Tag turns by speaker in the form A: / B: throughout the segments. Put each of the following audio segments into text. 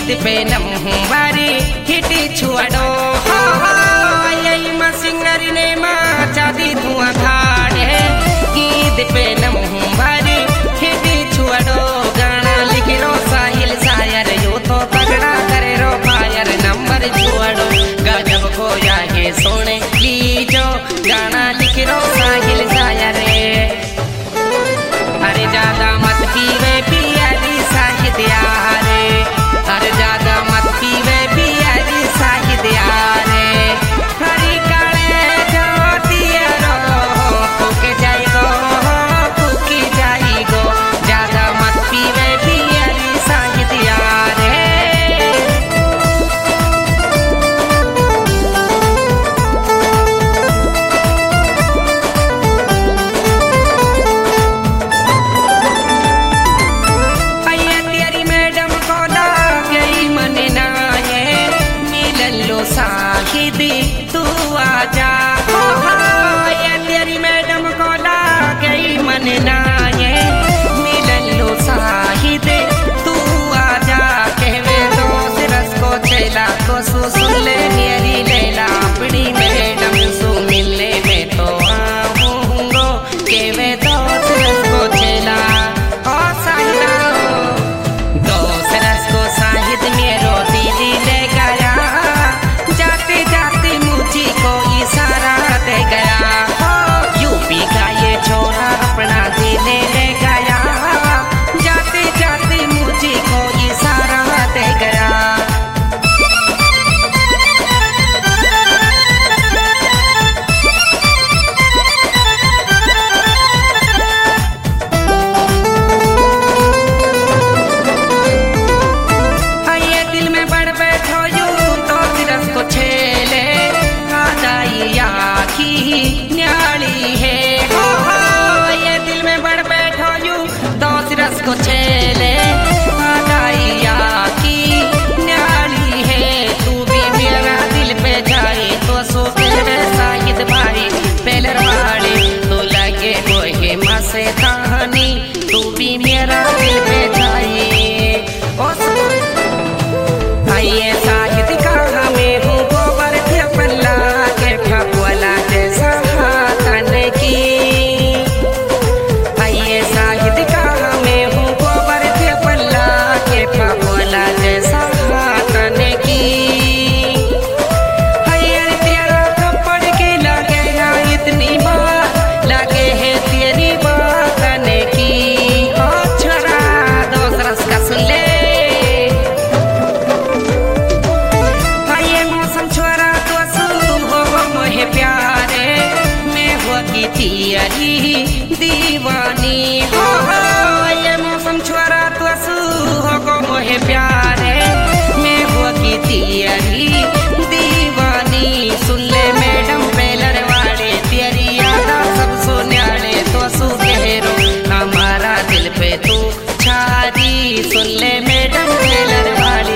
A: पे नंबारी हिटी छुआडो यही मा सिंगर ने मा चादी धुआं धाड़े गीत पे नंबारी हिटी छुआडो गाना लिख रो साहिल शायर यो तो तगड़ा करे रो फायर नंबर छुआडो गजब को आगे सोने लीजो गाना लिख रो साहिल शायर अरे ज्यादा मत पीवे पियारी साहिद यारे अरे ज्यादा मत पीवे पियारी साहिद यारे हरी काले ज्योतियारो फूके जाइगो फूकी जाइगो ज्यादा मत पीवे पियारी साहिद यारे साहिद तू आजा ये तेरी मैडम को ला गई मन ना ये मिलन लो साहिद तू आजा कहवे दोस्त रस को चला को सुन ले मेरी लैला अपनी मैडम सु मिलने में तो आऊंगो कहवे दोस्त रस को चला ओ साहिदा दोस्त रस को साहिद मेरो दीदी ले गया को इशारा दे गया यूपी का ये छोरा अपना दिल ले गया जाते जाते मुझे को इशारा दे गया ये दिल में बढ़ बैठो यूं तो सिरस को छेले न्याली है ये दिल में बढ़ बैठो यूं दोस्त रस को छेले की न्याली है तू भी मेरा दिल पे जाए तो सो तेरे साहिद भाई पहलर वाले तो लगे गोहे माँ से कहानी तू भी मेरा दिल पे जाए आइए साहिद कहा में हूँ गोबर के पल्ला के फपुला जैसा हाथन की आइए साहिद कहा में हूँ गोबर के पल्ला के फपुला जैसा हाथन की आइए तेरा थप्पड़ के लगे ना इतनी बात लगे है तेरी बात की ओ छोरा दोस्त रस का सुन ले प्यारे मैं होगी तेरी दीवानी हो ये मौसम छोरा तो हो मोहे प्यारे मैं होगी तेरी दीवानी सुन ले मैडम पहलर वाले तेरी यादा सब सुन्याले तो सुधेरो हमारा दिल पे तू छारी सुन ले मैडम पहलर वाले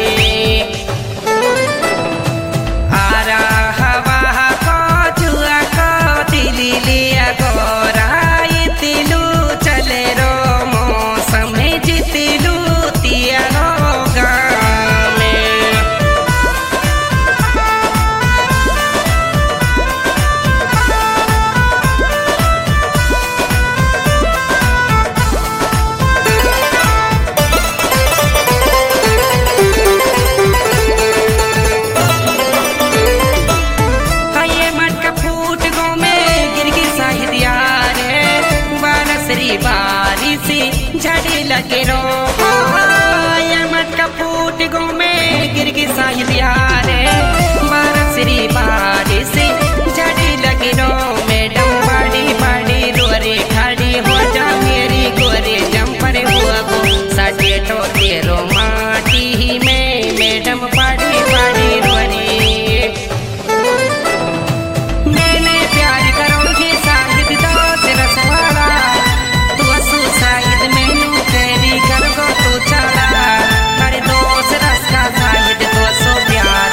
A: लिया गोरा तिलू चले रो मौसम जितिलू तिया बारिश झड़ी लगे रो ये मटका फूट गो में गिर गई साहिद यारे बारसरी बारिश झड़ी लगे रो मैडम बड़ी बड़ी रोरे खड़ी हो जा मेरी गोरे जम्पर हुआ गो साढ़े तो तेरो माटी में मैडम बड़ी बड़ी रोरे मैंने प्यार करोगी साहिद दोस्त रसवाड़ा साहिद मैनू तेरी कर गो तू चला हर दोस्त रस का साहिद तो सो प्यार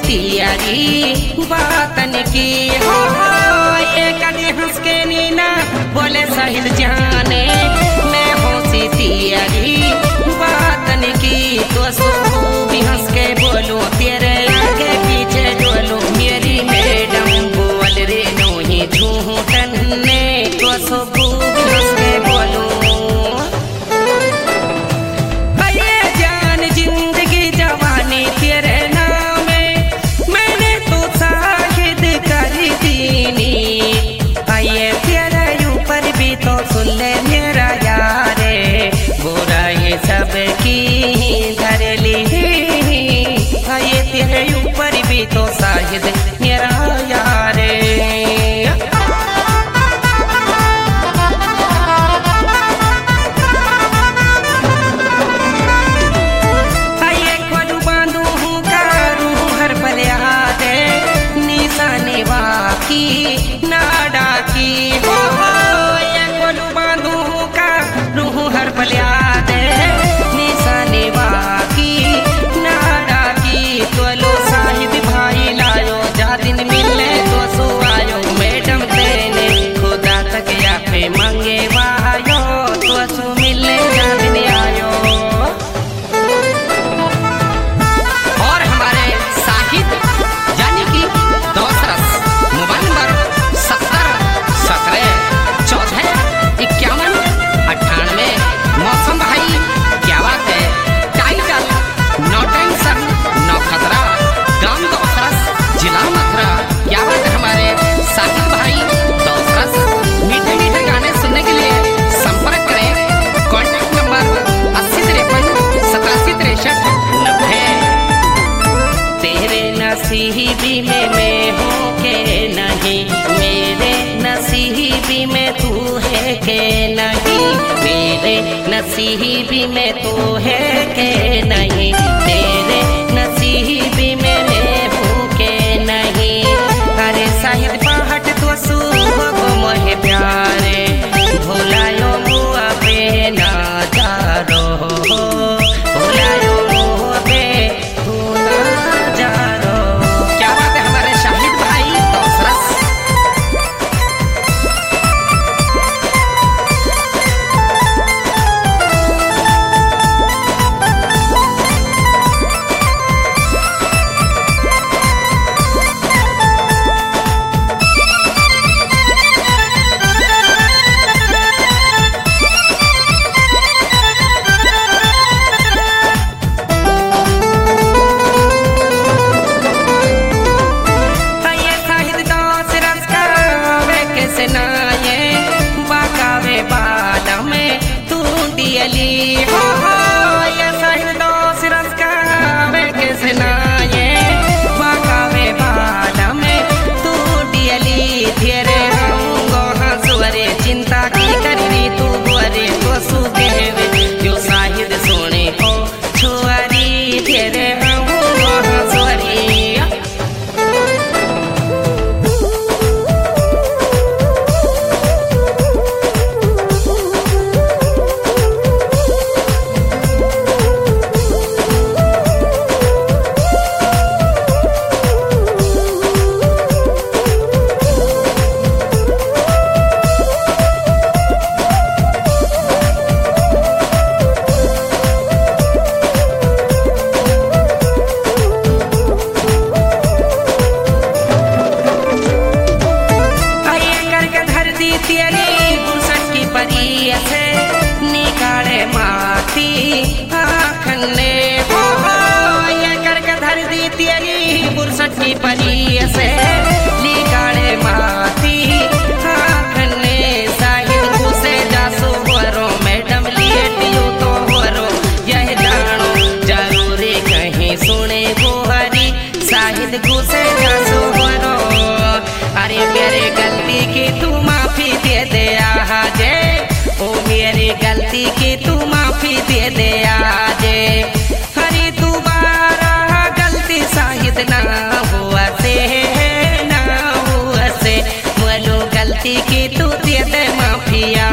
A: तियारी बातन की हो ये कभी हंस के नीना बोले साहिल जाने मैं हंसी तियारी बातन की तो सो भी हंस के बोलो तेरे आगे पीछे डोलो मेरी मैडम बोल रे नोही झूठन ने तो सो भी हंस के बोलो सबकी धरली ये तेरे ऊपर भी तो शाहिद मेरा यार ये खोलू बांधू हूँ करू हर पल याद निशाने वाकी नाडा की हो ये खोलू बांधू हूँ करू हर पल याद दिन मिलने तो सो आयो मैडम तेने खुदा तक या पे मांगे वायो तो सो मिलने जा दिन आयो और हमारे साहिद यानी कि दोस्त मोबाइल नंबर 70 17 14 51 98 मौसम भाई क्या बात है टाइटल नो टेंशन नो खतरा गांव दोस्त जिला मथुरा क्या बात है हमारे साहिल भाई दोस्त मीठे मीठे गाने सुनने के लिए संपर्क करें कॉन्टैक्ट नंबर 8053 8763 तेरे नसीबी में मैं हूँ के नहीं मेरे नसीबी में तू है के नहीं मेरे नसीबी में तू है के नहीं तेरे नसीबी में मैं हूँ के नहीं अरे साहिद पहाट तो सुबह मोहे प्यारे भुलायो मुआ पे ना जारो भुलायो मुआ पे भूला जारो क्या बात है हमारे शाहिद भाई दोस्त परी से निकाले माती आखने साहिल घुसे जासो वरो मैडम लिए दियो तो वरो यह जानो जरूरी कहीं सुने गोहरी साहिल घुसे जासो वरो अरे मेरे गलती की तू माफी दे दे आजे ओ मेरी गलती की तू माफी दे दे आजे हरी दोबारा गलती साहिद ना गलती की तू दे दे माफिया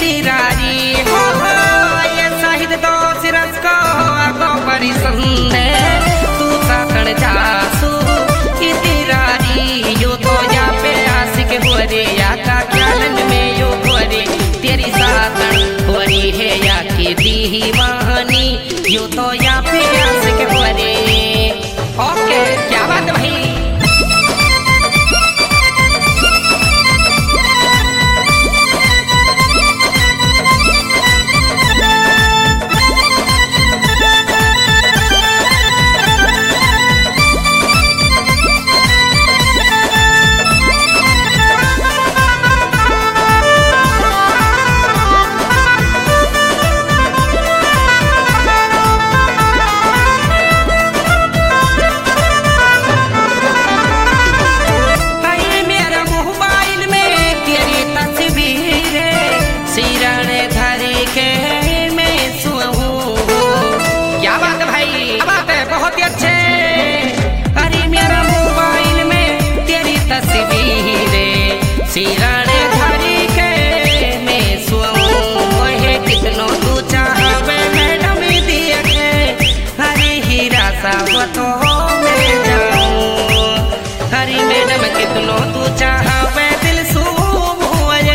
A: इतिरारी हो ये शाहिद तो सिरस को आगो परी संदे तू सातण जासू इतिरारी यो तो जा पे आशिक हो रे या का ख्यालन में यो हो रे तेरी सातण हो री है या की दीवानी यो तो या पे आशिक हो रे। ओके क्या बात भाई। सिराने धरी के मैं सुऊं है कितनो तू चाहवे मैडम दिए के हरी हीरा सावतो मैं जाऊं हरी मैडम कितनो तू चाहवे दिल सूब हुए।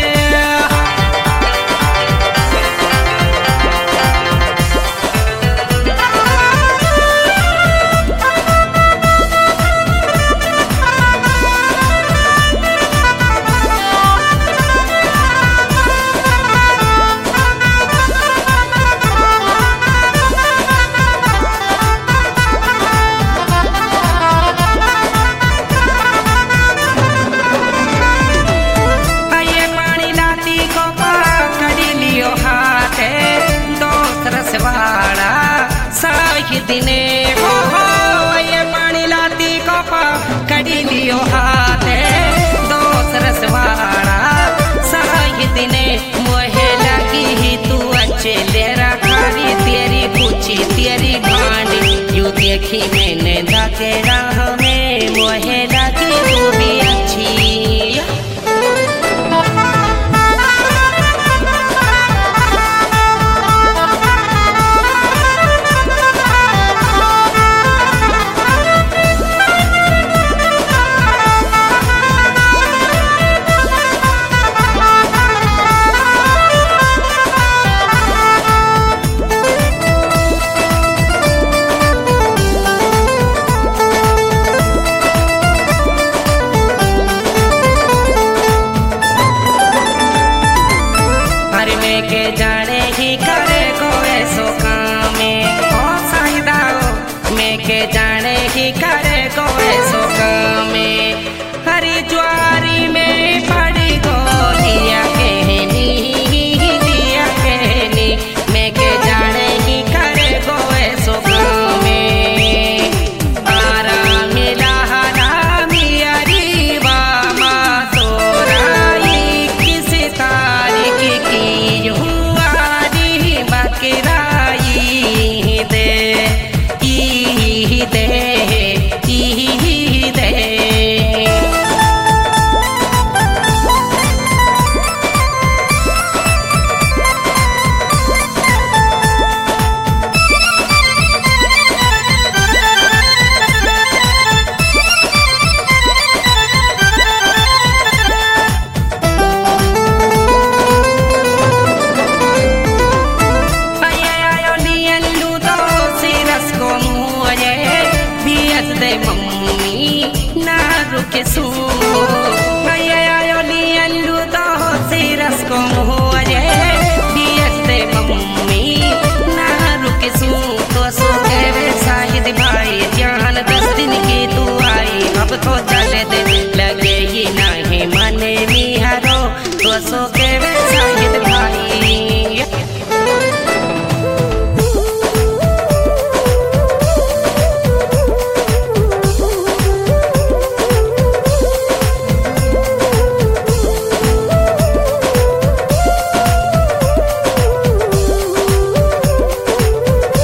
A: दिने हो ये पानी लाती कोपा कड़ी लियो हाथे दो सरसवाड़ा सही दिने मोहे लगी ही तू अच्छे लेरा खारी तेरी पूछी तेरी भांडी यू देखी मैंने दाके राह में मोहे लगी तू भी अच्छी। के जाने ही करे को ऐसो